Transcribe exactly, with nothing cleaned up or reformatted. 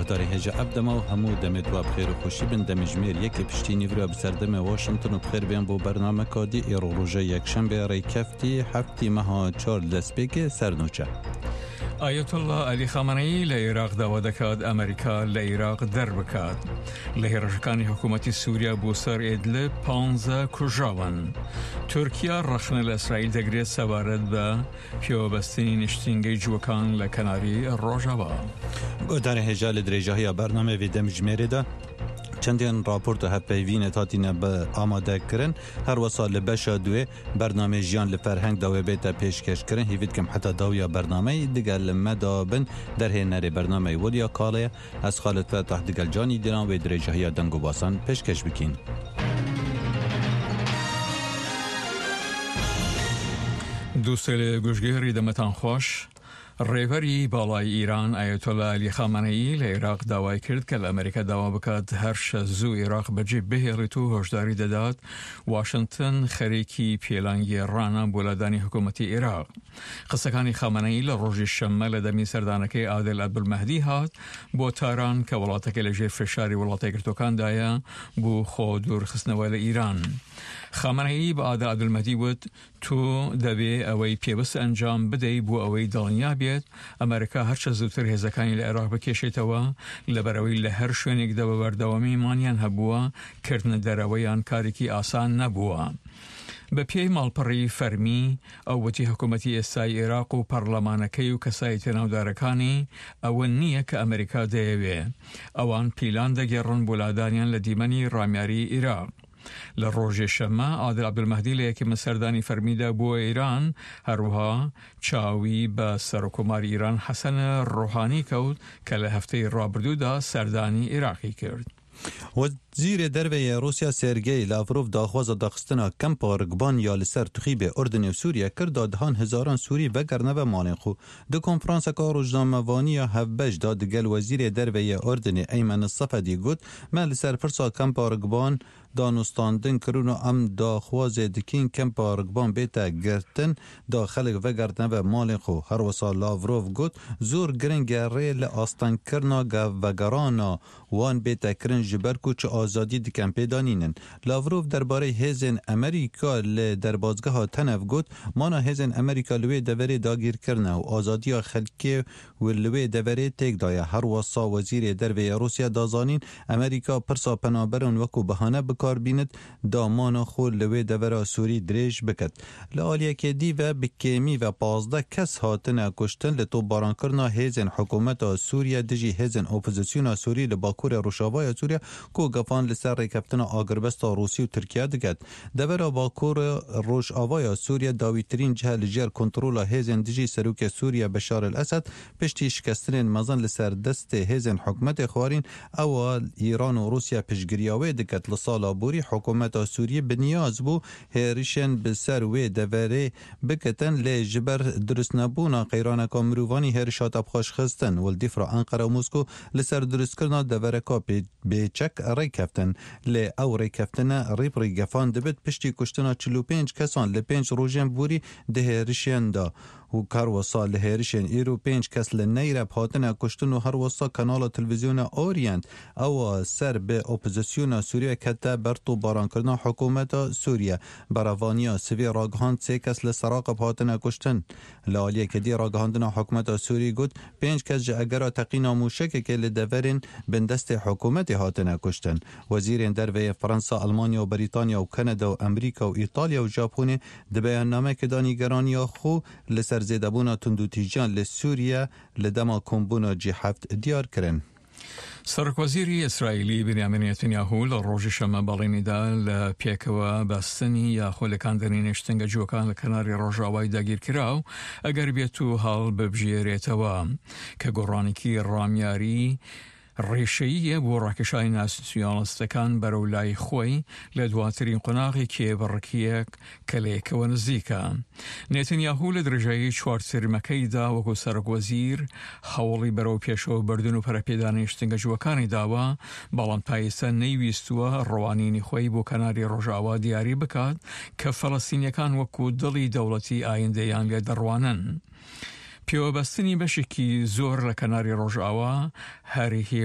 گهداری هجا ابدما و همو دمت و بخیر و خوشی بن دمجمیر یکی پشتینی وریا بسردم واشنطن و بخیر بیان بو برنامه کادی ایرو روژه یک شنبه ری کفتی هفتی مها چار دسپیک سرنوچه. آیت الله علی خامنه‌ای لعراق دعوت دکات امریکا لعراق در بکات. لهرشکانی حکومتی سوریه بوسر ادلب پانزده کجاون. ترکیه رخنه اسرائیل دگری سوارد به پیوبستنی نشتینگی جوکان لکناری روجاوا. گهداری هجا لدرجه برنامه ویدم جمیره ده. چندین راپورت هپیوین تاتینه به آماده کرن هر وسال بشا دوی برنامه جیان لفرهنگ داوی بیتا پیشکش کرن هیوید کم حتی داویا برنامه دیگر لمدابن در هنر برنامه ولیا کاله از خالد فتح دیگر جانی دیران و درجه های دنگو باسان پیشکش بکین. دوستل گوشگیری دمتان خوش. ریوری بالای ایران آیت الله علی خامنه‌ای لعراق دعوی کرد که امریکا دعوا بکات هرش زو عراق بجیب بهیری تو هشداری داد واشنطن خریکی پیلانگی رانا بولدانی حکومتی عراق. قصکانی خامنه‌ای لروج شمال دمی سردانکی عادل عبدالمهدی هات با تاران که ولاتک لجه فشاری ولاتک کرتوکان دایا بو خودور خسنوال ایران. خامنه‌ای با عادل عبدالمهدی بود تو دبی اوی پیوست انجام بدهی بو اوی دانیا بیت امریکا هرچه زودتر هزکانی لعراق بکشید و لبروی لهر شونیک دو بردوامی مانیان هبوا کردن درویان کاری که آسان نبوا. به پی مالپری فرمی اوتی حکومتی استای عراق و پارلمانکی و کسای تناودارکانی او نیه که امریکا دیوه اوان پیلان دگرن بولادانیان لدیمنی رامیاری عراق. لروج شما عادل عبدالمهدی لیکی مسردانی فرمیده بو ایران هروها چاوی با سرکومار ایران حسن روحانی کود که لهفته رابردو دا سردانی عراقی کرد. وزیر دروی روسیا سرگئی لاوروف داخواز داخستنا کمپا رگبان یا لسر تخیب اردن و سوریه کرد دادهان هزاران سوری وگرنه و مالین خو. دو کنفرانس که روزنامه‌وانی هفبش داد گل وزیر دروی اردن ایمن الصفدی گفت من لسر پرسا کمپا رگبان دانستاندن کرونو ام داخواز دکین کمپا رگبان بیتا گرتن داخل وگرنه و مالین خو. هر وسا لاوروف گفت زور گرنگ ریل آستان کرنا وگرانا وان بیتا کرن جبر کوچ آزادی دکن پیدانینن. لاوروف درباره هزن امریکا ل در بازگاه تنف گفت مانا هزن امریکا لوی دوره داگیر کرنه و آزادی خلکی و لوی دوره تک دایا. هر وصا وزیر دروی روسیا دازانین امریکا پرسا پنابرون وکو بهانه بکار بیند دا مانا خود لوی دوره سوری دریج بکد. لعالیه که دی و بکیمی و پازده کس هاتنه کشتن لطو باران کرنا هزن حکومت سوریا دجی هزن اپوزیسیون سوری لباکور روشاوای سوریا کو گفان لسر ریکفتن آگربستا روسی و ترکیه دکد. دبر باکور روش آوای سوریا داویترین جهل جر کنترول هزن دجی سروک سوریا بشار الاسد پشتی شکستن مزن لسر دست هزن حکمت خوارین اول ایران و روسیا پشگریاوی دکد لسالا بوری حکومت سوریه بنیاز بو هریشن بسر و دوره بکتن لجبر درست نبونا قیران کامروانی هرشات ابخاش خستن والدفرا انقره و موسکو لسر درست کرنا دوره کا بیچک ری کفتن لی او ری کفتن ریب ری گفان دبید پشتی کشتنا چلو پینج کسان لی پینج روژن بوری ده ریشین دا و کار وصا لهریشن ایرو پینج کس لنیره پاتن کشتن و هر وصا کانال تلویزیون اورینت او سر به اپوزیسیون سوریه کتا برتو باران کردن حکومت سوریه براوانیا سوی راگهان سه کس لسراق پاتن کشتن لالیه که دی راگهاندن حکومت سوری گود پینج کس جا اگر تقینا موشک که لدورین بندست حکومت هاتن کشتن. وزیر دروی فرانسا، آلمانیا و بریتانیا و کانادا و امریکا و ایتالیا و ژاپن د بیاننامه که دانیگرانیا خو لسر زیدبونا تندوتیجان لسوریه لدما کمبونا جی هفت دیار کرن. سرکوزیری اسرائیلی بنیامین نتانیاهو لروج شما بالینی دا لپیکوا بستنی یا خولکاندنی نشتنگ جوکان لکناری روژاوای داگیر کراو اگر بیتو حال ببجیریتوا که گرانیکی رامیاری ریشه‌ای بۆ ڕاکێشانی ناسیۆنالیستەکان بەرەو لای خۆی لە دواترین قۆناغی کێبڕکیەک کە لە یەکەوە نزیکە. نێتانیاهو لە درێژایی چوارچێرمەکەیدا وەکو سەرۆکوەزیر هەوڵی بەرەو پێشەوە بردن و پەرەپێدانی شتنگەجووەکانی داوە، بەڵام پایسە نەیویستووە ڕەوانینی خۆی بۆ کەناری ڕۆژاوا دیاری بکات کە فەڵەستینیەکان وەکو دڵی دەوڵەتی ئایندەیان لێ دەڕوانن. پیوەبەستنی بەشێکی زۆر لە کەناری ڕۆژاوا هەری